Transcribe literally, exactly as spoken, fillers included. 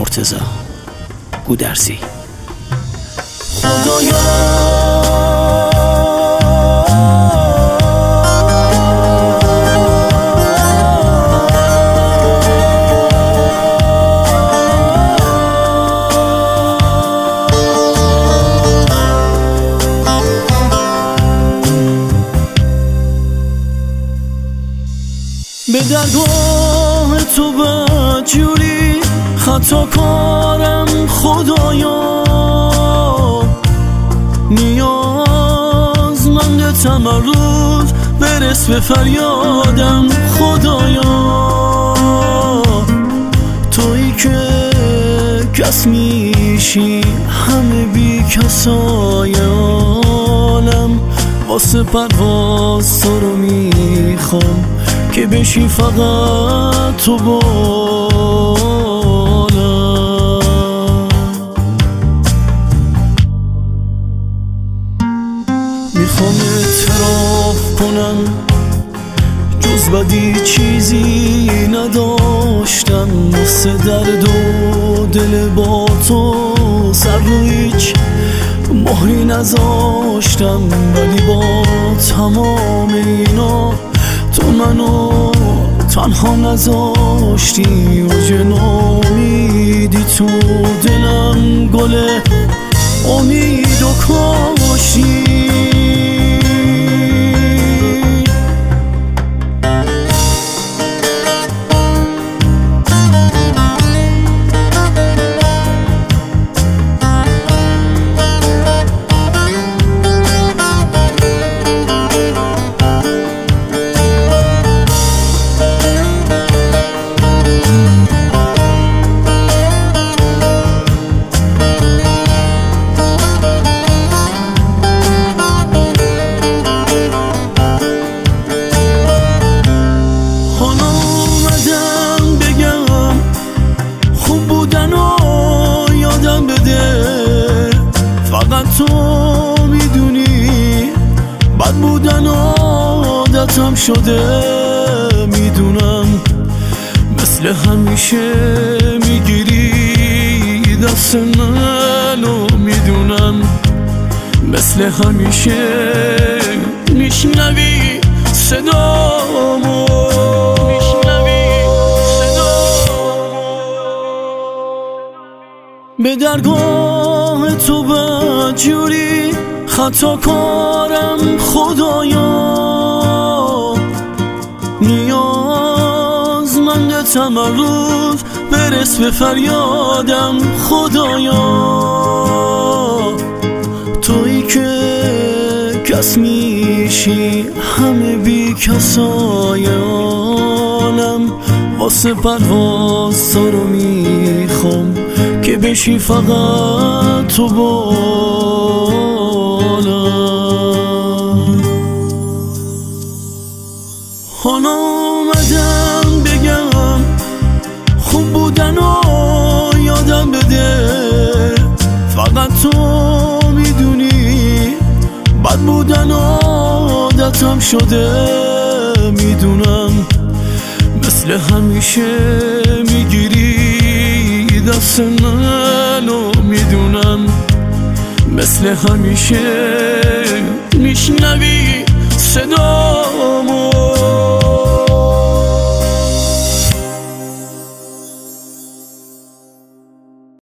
مرتضی گودرزی. خدایا به درگاه تو بدجوری خطا کارم خدایا، نیازمند تمرد برس به فریادم خدایا. تویی که کس میشی همه بی کسای عالم، واسه پرواز تو رو میخوام که بشی فقط تو بالم. میخوام اعتراف کنم جز بدی چیزی نداشتم، واسه درد و دل با تو سر رو هیچ مهری نذاشتم، ولی با تمام اینا تو منو تنها نذاشتی و جنامیدی تو دلم گل امید و کاشتی. تو میدونی بد بودن عادتم شده، میدونم مثل همیشه میگیری دست منو، میدونم مثل همیشه میشنوی صدامو، میشنوی صدامو. به درگاه تو بدجوری خطا کارم خدایا، نیازمند تمرد برس به فریادم خدایا. تویی که کس میشی همه بی کسای عالم، واسه پرواز تو رو میخوام که بشی فقط تو بالم. حالا اومدم بگم خوب بودن و یادم بده، فقط تو میدونی بد بودن عادتم شده، میدونم مثل همیشه میگیری دست منو، میدونم مثل همیشه میشنوی